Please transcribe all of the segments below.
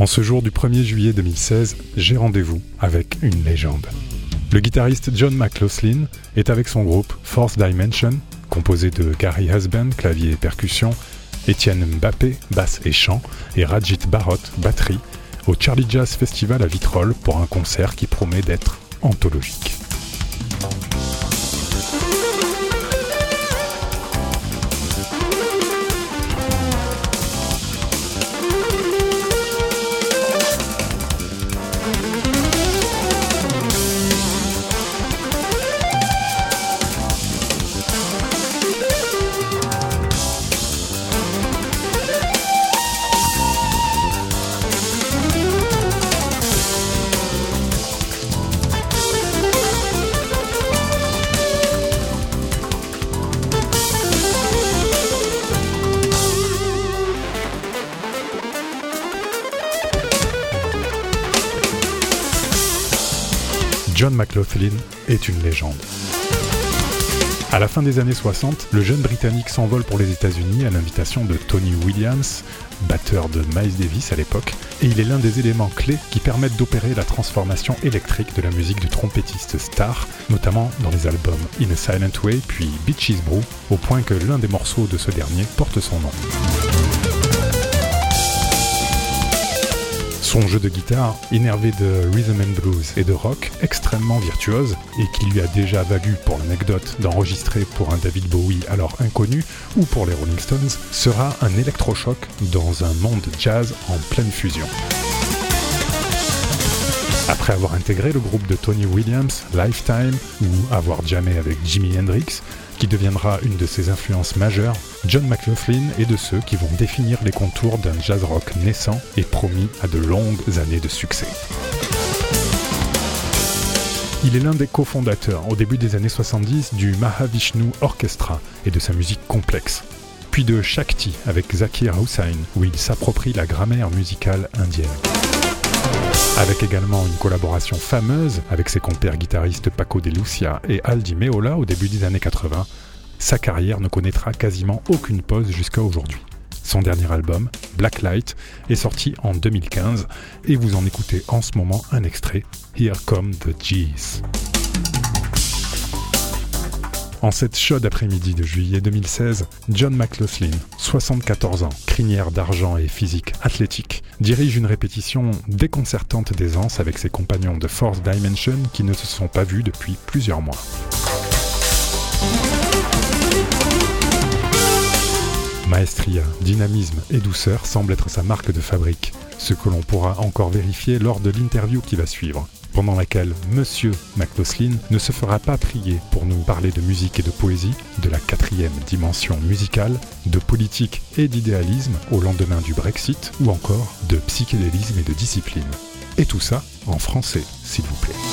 En ce jour du 1er juillet 2016, j'ai rendez-vous avec une légende. Le guitariste John McLaughlin est avec son groupe Fourth Dimension, composé de Gary Husband, clavier et percussion, Étienne Mbappé, basse et chant, et Rajit Bharot, batterie, au Charlie Jazz Festival à Vitrolles pour un concert qui promet d'être anthologique. John McLaughlin est une légende. À la fin des années 60, le jeune Britannique s'envole pour les États-Unis à l'invitation de Tony Williams, batteur de Miles Davis à l'époque, et il est l'un des éléments clés qui permettent d'opérer la transformation électrique de la musique du trompettiste star, notamment dans les albums In a Silent Way puis Beaches Brew, au point que l'un des morceaux de ce dernier porte son nom. Son jeu de guitare, innervé de rhythm and blues et de rock, extrêmement virtuose, et qui lui a déjà valu, pour l'anecdote, d'enregistrer pour un David Bowie alors inconnu, ou pour les Rolling Stones, sera un électrochoc dans un monde jazz en pleine fusion. Après avoir intégré le groupe de Tony Williams, Lifetime, ou avoir jammé avec Jimi Hendrix, qui deviendra une de ses influences majeures, John McLaughlin est de ceux qui vont définir les contours d'un jazz rock naissant et promis à de longues années de succès. Il est l'un des cofondateurs, au début des années 70, du Mahavishnu Orchestra et de sa musique complexe, puis de Shakti avec Zakir Hussain, où il s'approprie la grammaire musicale indienne. Avec également une collaboration fameuse avec ses compères guitaristes Paco de Lucia et Al Di Meola au début des années 80, sa carrière ne connaîtra quasiment aucune pause jusqu'à aujourd'hui. Son dernier album, Blacklight, est sorti en 2015 et vous en écoutez en ce moment un extrait, Here Come the G's. En cette chaude après-midi de juillet 2016, John McLaughlin, 74 ans, crinière d'argent et physique athlétique, dirige une répétition déconcertante d'aisance avec ses compagnons de Fourth Dimension qui ne se sont pas vus depuis plusieurs mois. Maestria, dynamisme et douceur semblent être sa marque de fabrique, ce que l'on pourra encore vérifier lors de l'interview qui va suivre, pendant laquelle Monsieur McLaughlin ne se fera pas prier pour nous parler de musique et de poésie, de la 4e dimension musicale, de politique et d'idéalisme au lendemain du Brexit, ou encore de psychédélisme et de discipline. Et tout ça en français, s'il vous plaît.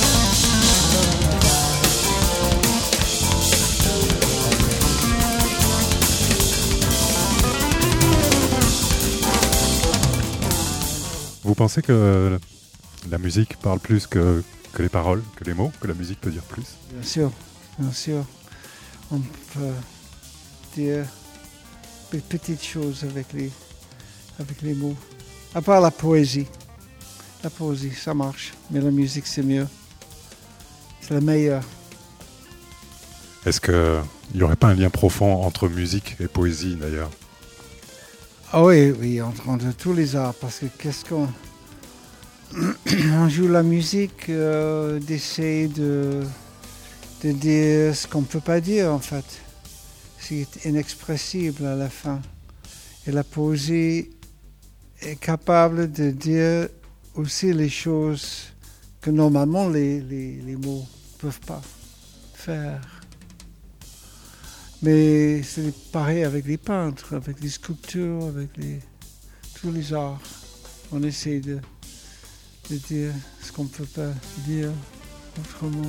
Vous pensez que la musique parle plus que les paroles, que les mots, que la musique peut dire plus? Bien sûr. On peut dire des petites choses avec les mots. À part la poésie. La poésie, ça marche, mais la musique, c'est mieux. C'est la meilleure. Est-ce qu'il n'y aurait pas un lien profond entre musique et poésie, d'ailleurs? Ah oui, entre tous les arts, parce que qu'est-ce qu'on... On joue la musique, d'essayer de dire ce qu'on ne peut pas dire, en fait. C'est inexpressible à la fin. Et la poésie est capable de dire aussi les choses que normalement les mots ne peuvent pas faire. Mais c'est pareil avec les peintres, avec les sculptures, avec tous les arts. On essaie de dire ce qu'on ne peut pas dire autrement.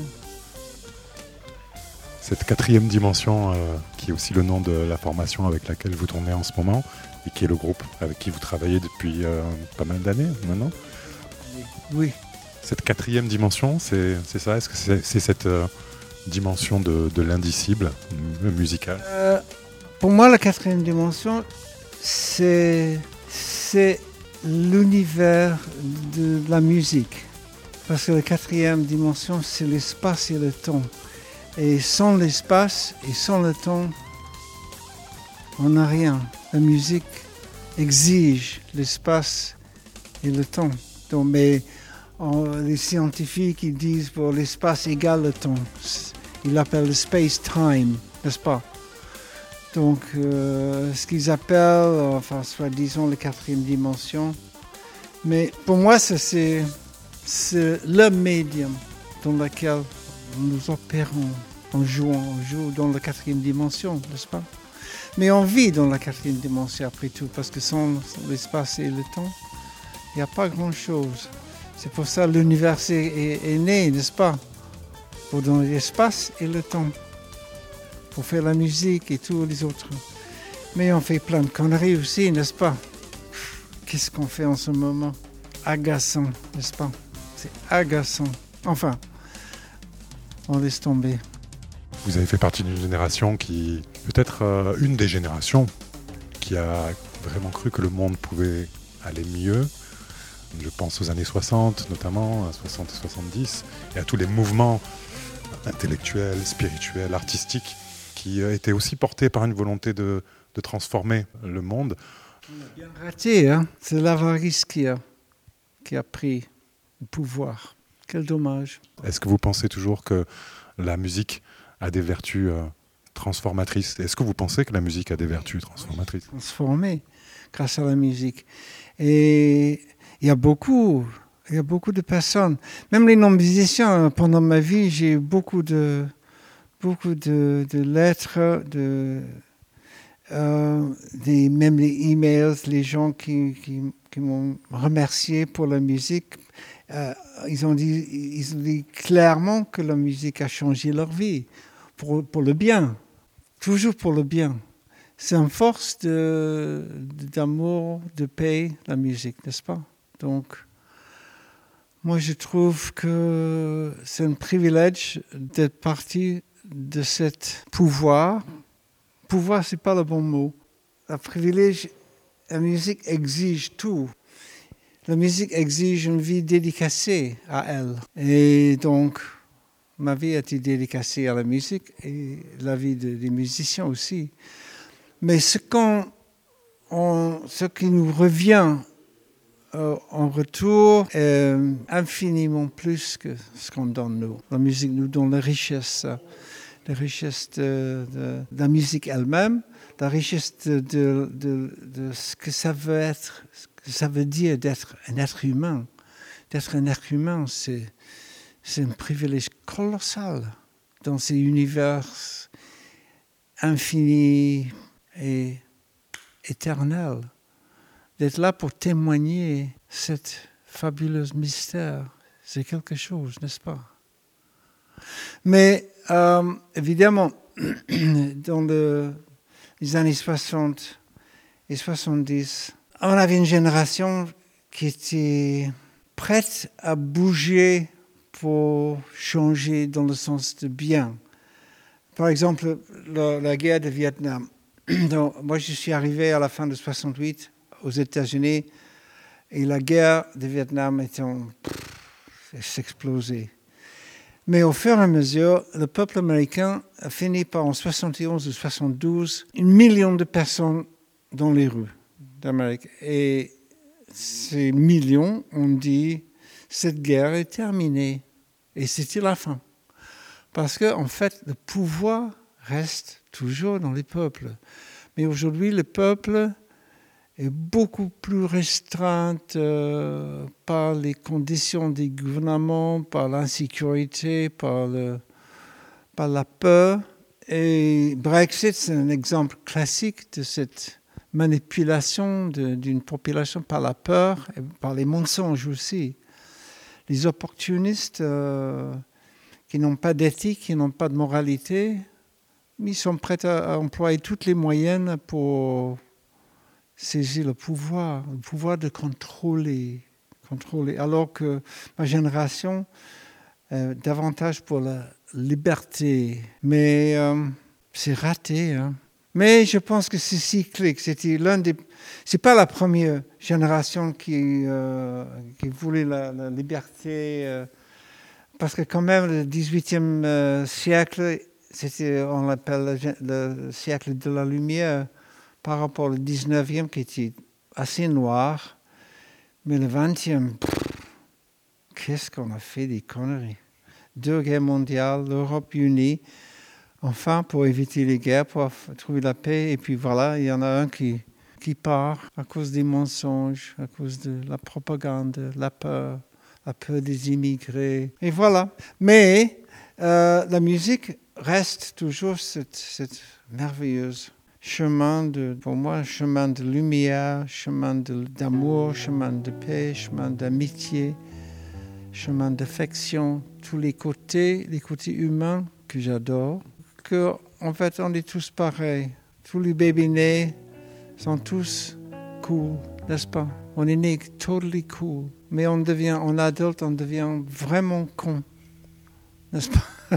Cette 4e dimension, qui est aussi le nom de la formation avec laquelle vous tournez en ce moment, et qui est le groupe avec qui vous travaillez depuis pas mal d'années maintenant. Oui. Cette 4e dimension, c'est ça? Est-ce que c'est cette dimension de l'indicible musical? Pour moi, la 4e dimension, c'est l'univers de la musique. Parce que la quatrième dimension, c'est l'espace et le temps. Et sans l'espace et sans le temps, on n'a rien. La musique exige l'espace et le temps. Donc, mais les scientifiques ils disent que l'espace égale le temps. Ils l'appellent le space-time, n'est-ce pas? Donc, ce qu'ils appellent, soi-disant, la quatrième dimension. Mais pour moi, c'est le médium dans lequel nous opérons en jouant. On joue dans la quatrième dimension, n'est-ce pas? Mais on vit dans la quatrième dimension après tout, parce que sans l'espace et le temps, il n'y a pas grand-chose. C'est pour ça que l'univers est né, n'est-ce pas? Pour donner l'espace et le temps. Pour faire la musique et tous les autres. Mais on fait plein de conneries aussi, n'est-ce pas? Qu'est-ce qu'on fait en ce moment? Agaçant, n'est-ce pas? C'est agaçant. Enfin, on laisse tomber. Vous avez fait partie d'une génération qui, peut-être une des générations, qui a vraiment cru que le monde pouvait aller mieux. Je pense aux années 60 notamment, à 60 et 70, et à tous les mouvements intellectuels, spirituels, artistiques, qui étaient aussi portés par une volonté de transformer le monde. On a bien raté, hein? C'est l'avarice qui a pris le pouvoir. Quel dommage. Est-ce que vous pensez toujours que la musique a des vertus transformatrices? Est-ce que vous pensez que la musique a des vertus transformatrices? Transformée grâce à la musique. Et il y a beaucoup de personnes, même les non-musiciens, pendant ma vie, j'ai eu beaucoup de lettres, même les emails, les gens qui m'ont remercié pour la musique. Ils ont dit clairement que la musique a changé leur vie, pour le bien, toujours pour le bien. C'est une force d'amour, de paix, la musique, n'est-ce pas? Donc, moi, je trouve que c'est un privilège d'être partie de ce pouvoir. Pouvoir, ce n'est pas le bon mot. Le privilège, la musique exige tout. La musique exige une vie dédicacée à elle. Et donc, ma vie a été dédicacée à la musique et la vie des musiciens aussi. Mais ce qui nous revient en retour est infiniment plus que ce qu'on donne nous. La musique nous donne la richesse de la musique elle-même, la richesse de ce que ça veut être, ce que ça veut dire d'être un être humain. D'être un être humain, c'est un privilège colossal dans ces univers infinis et éternels. D'être là pour témoigner cet fabuleux mystère, c'est quelque chose, n'est-ce pas? Mais évidemment, dans les années 60 et 70, on avait une génération qui était prête à bouger pour changer dans le sens de bien. Par exemple, la guerre de Vietnam. Donc, moi, je suis arrivé à la fin de 68 aux États-Unis et la guerre de Vietnam s'explosait. Mais au fur et à mesure, le peuple américain a fini par, en 71 ou 72, 1 million de personnes dans les rues d'Amérique. Et ces millions ont dit, cette guerre est terminée. Et c'était la fin. Parce qu'en fait, le pouvoir reste toujours dans les peuples. Mais aujourd'hui, le peuple est beaucoup plus restreint par les conditions des gouvernements, par l'insécurité, par la peur. Et Brexit, c'est un exemple classique de cette manipulation d'une population par la peur et par les mensonges aussi. Les opportunistes qui n'ont pas d'éthique, qui n'ont pas de moralité, ils sont prêts à employer tous les moyens pour saisir le pouvoir de contrôler. Alors que ma génération est davantage pour la liberté. Mais c'est raté, hein. Mais je pense que c'est cyclique. C'est pas la première génération qui voulait la liberté, parce que quand même le XVIIIe siècle, on l'appelle le siècle de la lumière par rapport au XIXe qui était assez noir. Mais le XXe, qu'est-ce qu'on a fait des conneries. 2 guerres mondiales, l'Europe unie, enfin pour éviter les guerres, pour trouver la paix. Et puis voilà, il y en a un qui part à cause des mensonges, à cause de la propagande, la peur des immigrés. Et voilà. Mais la musique reste toujours cette merveilleuse chemin pour moi, chemin de lumière, chemin d'amour, chemin de paix, chemin d'amitié, chemin d'affection, tous les côtés humains que j'adore. Que en fait, on est tous pareils. Tous les bébés nés sont tous cool, n'est-ce pas? On est nés totally cool, mais en adulte, on devient vraiment con, n'est-ce pas?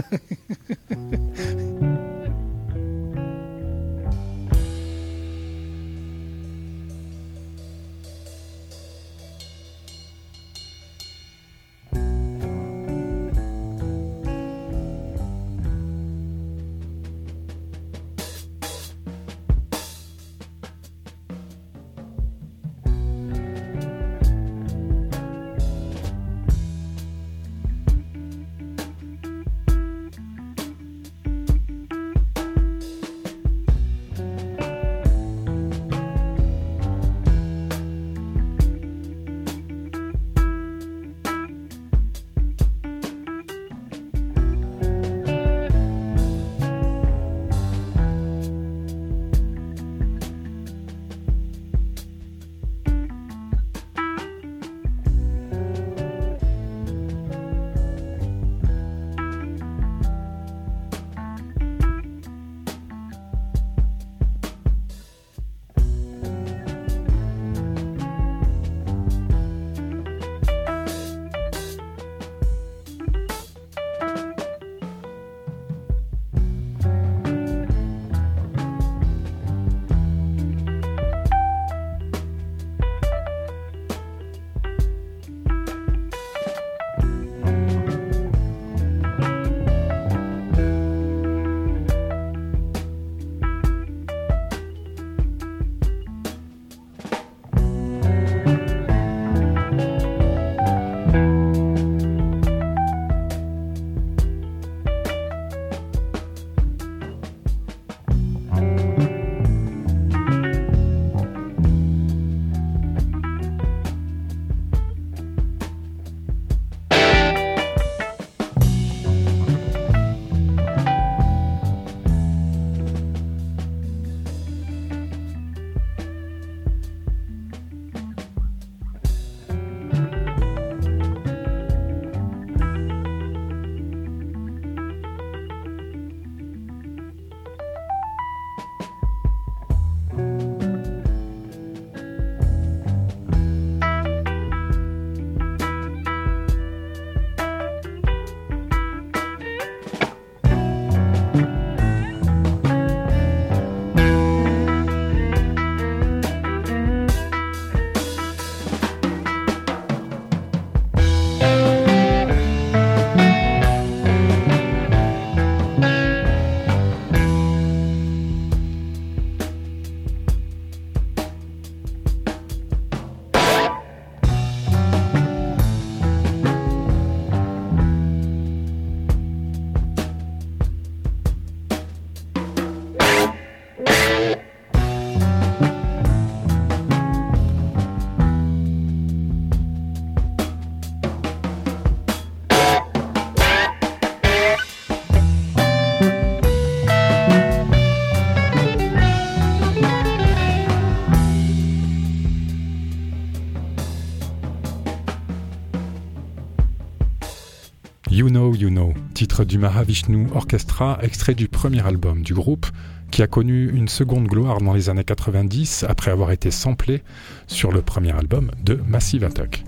You Know, titre du Mahavishnu Orchestra, extrait du premier album du groupe, qui a connu une seconde gloire dans les années 90 après avoir été samplé sur le premier album de Massive Attack.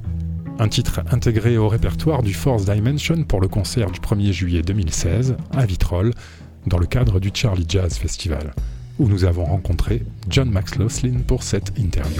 Un titre intégré au répertoire du Fourth Dimension pour le concert du 1er juillet 2016 à Vitrolles, dans le cadre du Charlie Jazz Festival. où nous avons rencontré John McLaughlin pour cette interview.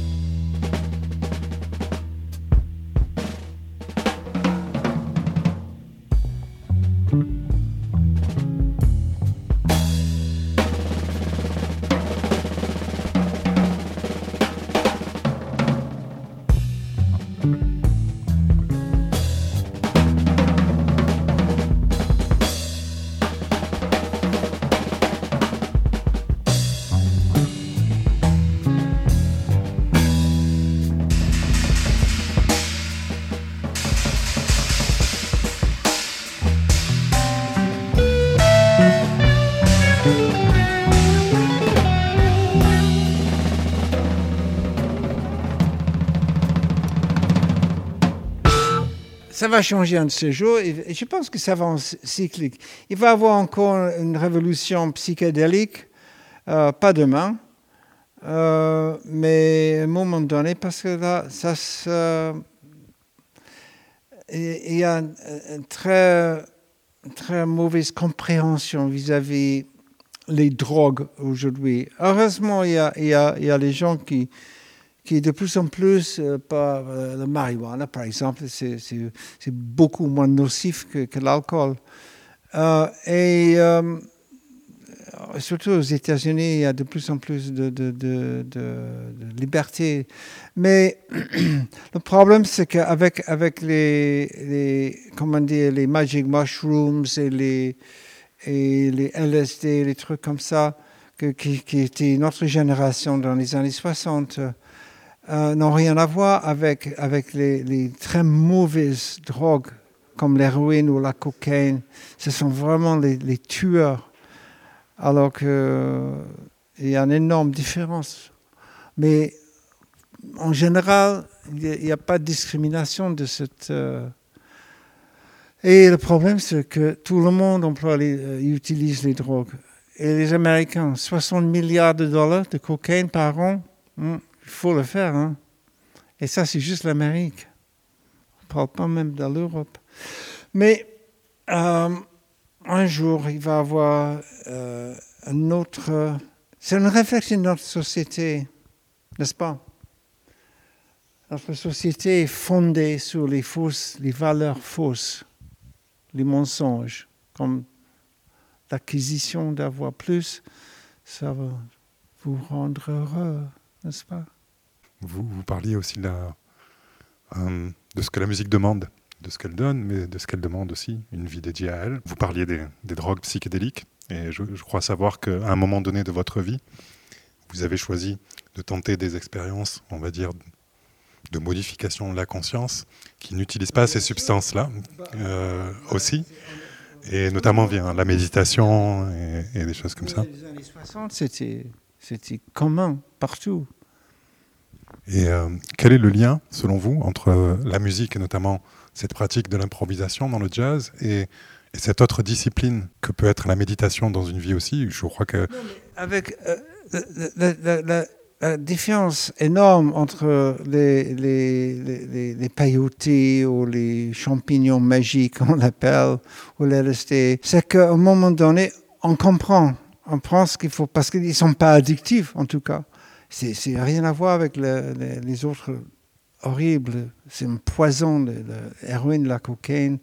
Ça va changer un de ces jours et je pense que ça va en cyclique. Il va y avoir encore une révolution psychédélique, pas demain, mais à un moment donné, parce que là, il y a une très mauvaise compréhension vis-à-vis les drogues aujourd'hui. Heureusement, il y a les gens qui de plus en plus, la marijuana, par exemple, c'est beaucoup moins nocif que l'alcool. Et surtout aux États-Unis, il y a de plus en plus de liberté. Mais le problème, c'est qu'avec les magic mushrooms et les LSD, les trucs comme ça, qui étaient notre génération dans les années 60, n'ont rien à voir avec les très mauvaises drogues comme l'héroïne ou la cocaïne. Ce sont vraiment les tueurs. Alors qu'il y a une énorme différence. Mais en général, il n'y a pas de discrimination de cette... Et le problème, c'est que tout le monde utilise les drogues. Et les Américains, 60 milliards de dollars de cocaïne par an, il faut le faire. Hein. Et ça, c'est juste l'Amérique. On ne parle pas même de l'Europe. Mais un jour, il va y avoir un autre... C'est une réflexion de notre société, n'est-ce pas? Notre société est fondée sur les valeurs fausses, les mensonges, comme l'acquisition d'avoir plus, ça va vous rendre heureux, n'est-ce pas? Vous parliez aussi de ce que la musique demande, de ce qu'elle donne, mais de ce qu'elle demande aussi, une vie dédiée à elle. Vous parliez des drogues psychédéliques, et je crois savoir qu'à un moment donné de votre vie, vous avez choisi de tenter des expériences, on va dire, de modification de la conscience, qui n'utilisent pas ces substances-là aussi, et notamment via la méditation et des choses comme ça. Dans les années 60, c'était commun partout. Et quel est le lien, selon vous, entre la musique et notamment cette pratique de l'improvisation dans le jazz et cette autre discipline que peut être la méditation dans une vie aussi? Je crois que... Avec la différence énorme entre les peyotés ou les champignons magiques, on l'appelle, ou les LSD, c'est qu'à un moment donné, on comprend ce qu'il faut, parce qu'ils ne sont pas addictifs, en tout cas. C'est rien à voir avec les autres horribles. C'est un poison, l'héroïne, la cocaïne.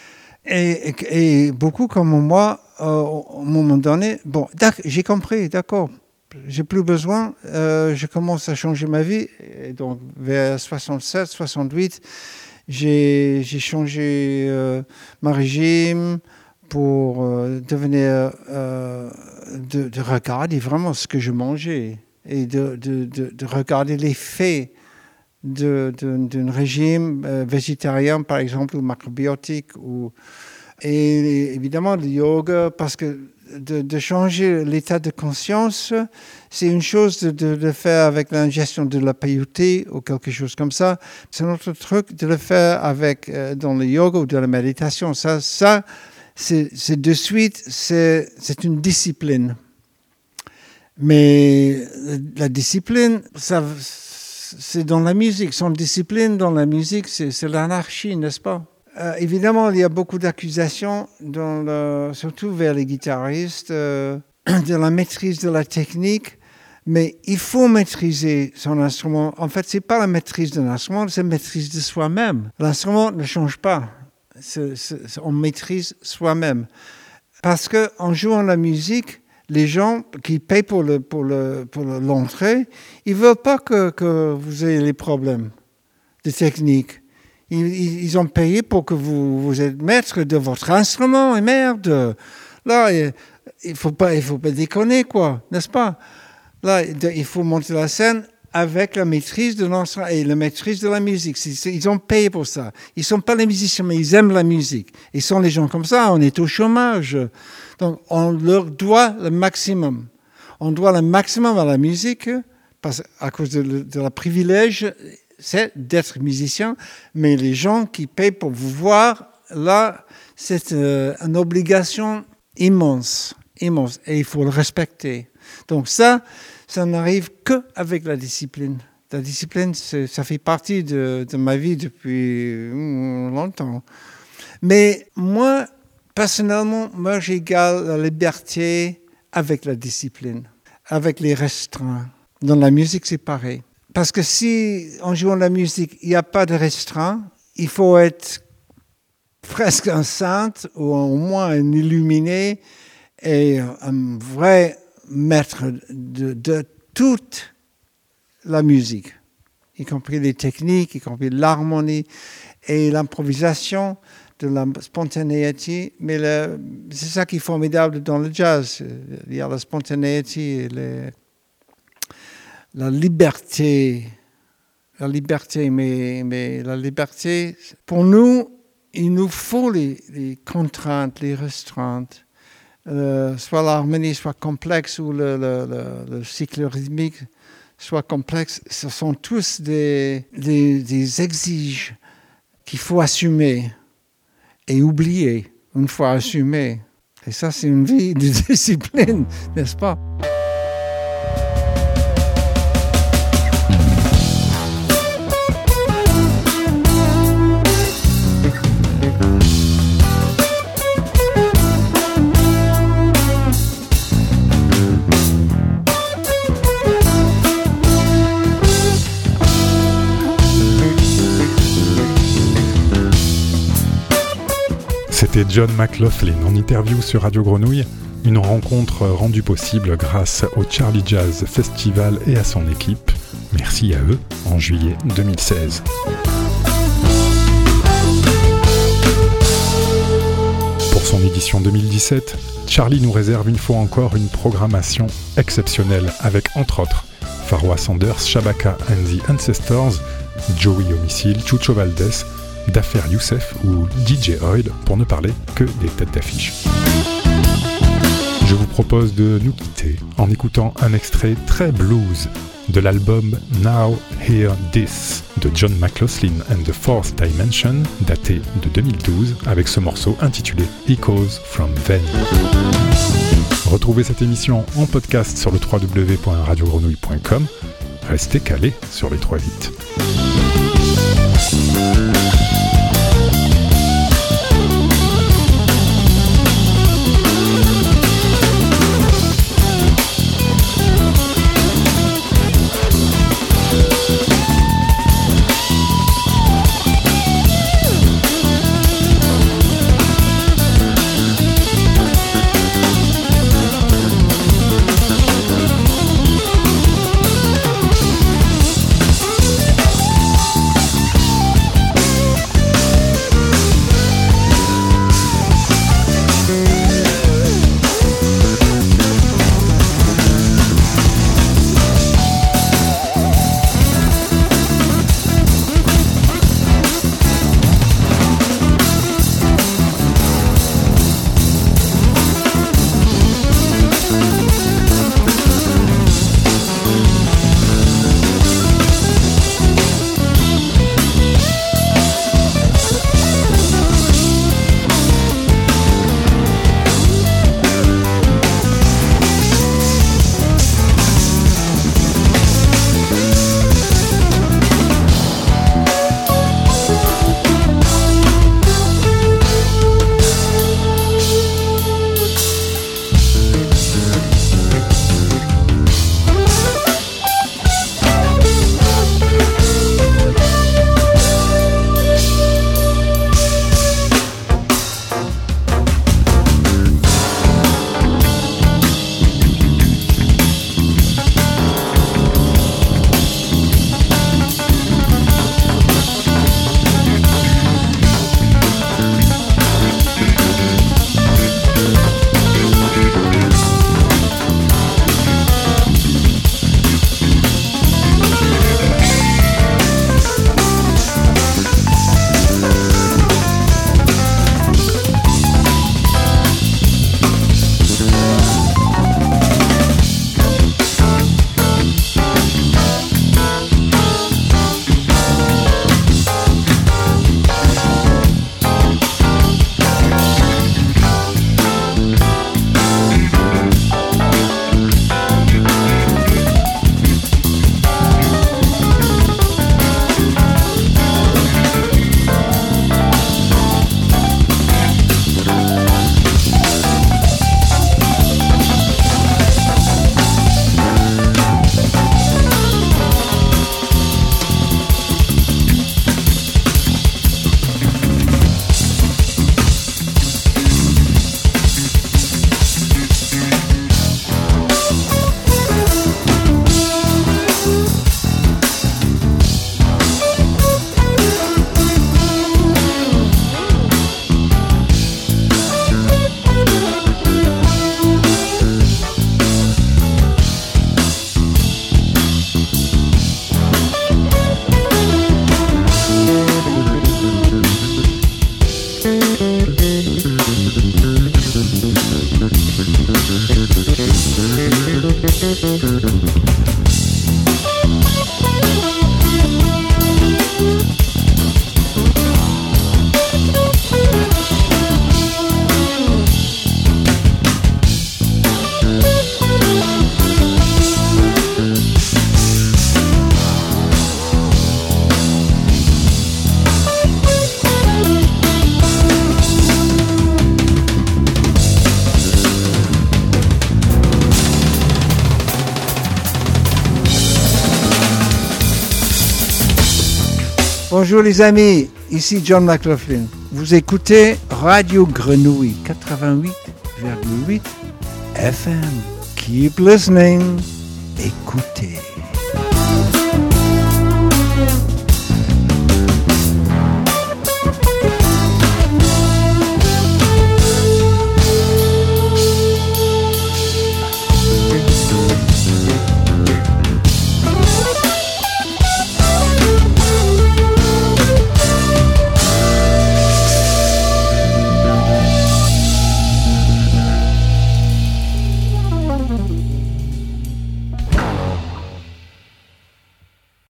Et beaucoup comme moi, au moment donné, bon, j'ai compris, d'accord, j'ai plus besoin, je commence à changer ma vie. Et donc, vers 67, 68, j'ai changé mon régime pour devenir, de regarder vraiment ce que je mangeais et de regarder l'effet d'un régime végétarien, par exemple, ou macrobiotique. Et évidemment, le yoga, parce que de changer l'état de conscience, c'est une chose de le faire avec l'ingestion de la peyoté ou quelque chose comme ça. C'est un autre truc de le faire dans le yoga ou de la méditation. Ça c'est de suite, c'est une discipline. Mais la discipline, c'est dans la musique. Sans discipline dans la musique, c'est l'anarchie, n'est-ce pas? Évidemment, il y a beaucoup d'accusations, surtout vers les guitaristes. de la maîtrise de la technique, mais il faut maîtriser son instrument. En fait, ce n'est pas la maîtrise d'un instrument, c'est la maîtrise de soi-même. L'instrument ne change pas. On maîtrise soi-même. Parce qu'en jouant la musique, les gens qui payent pour l'entrée, ils ne veulent pas que vous ayez les problèmes de technique. Ils ont payé pour que vous êtes maître de votre instrument, et merde. Là, il faut pas déconner, quoi, n'est-ce pas? Là, il faut monter la scène avec la maîtrise de l'instrument et la maîtrise de la musique. Ils ont payé pour ça. Ils ne sont pas les musiciens, mais ils aiment la musique. Ils sont les gens comme ça, on est au chômage. Donc, on leur doit le maximum. On doit le maximum à la musique, à cause de la privilège, c'est d'être musicien. Mais les gens qui payent pour vous voir, là, c'est une obligation immense. Et il faut le respecter. Donc ça n'arrive qu'avec la discipline. La discipline, ça fait partie de ma vie depuis longtemps. Mais moi, personnellement, j'égale la liberté avec la discipline, avec les restreints. Dans la musique, c'est pareil. Parce que si, en jouant la musique, il n'y a pas de restreints, il faut être presque un saint ou au moins un illuminé et un vrai maître de toute la musique, y compris les techniques, y compris l'harmonie et l'improvisation, de la spontanéité. Mais c'est ça qui est formidable dans le jazz. Il y a la spontanéité et la liberté. La liberté, mais la liberté, pour nous, il nous faut les contraintes, les restreintes. Soit l'harmonie soit complexe ou le cycle rythmique soit complexe, ce sont tous des exiges qu'il faut assumer et oublier une fois assumé. Et ça, c'est une vie de discipline, n'est-ce pas? C'était John McLaughlin en interview sur Radio Grenouille, une rencontre rendue possible grâce au Charlie Jazz Festival et à son équipe. Merci à eux en juillet 2016. Pour son édition 2017, Charlie nous réserve une fois encore une programmation exceptionnelle avec entre autres Farwa Sanders, Shabaka and the Ancestors, Joey Homicile, Chucho Valdés, Dafer Youssef ou DJ Oil, pour ne parler que des têtes d'affiche. Je vous propose de nous quitter en écoutant un extrait très blues de l'album Now Hear This de John McLaughlin and the Fourth Dimension, daté de 2012, avec ce morceau intitulé Echoes from Venn. Retrouvez cette émission en podcast sur le www.radiogrenouille.com. Restez calés sur les 3 hits. Bonjour les amis, ici John McLaughlin. Vous écoutez Radio Grenouille 88,8 FM. Keep listening. Écoutez.